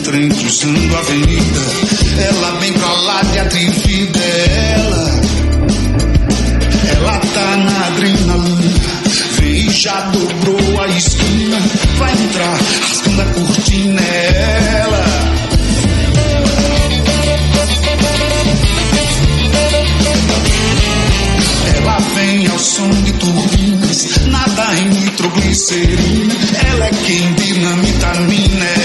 trem cruzando a avenida. Ela vem pra lá de atrevida. Ela tá na adrenalina. Vem e já dobrou a esquina. Vai entrar rasgando a cortina. Ela vem ao som de turbinas, nada em nitroglicerina. Ela é quem dinamita a mina.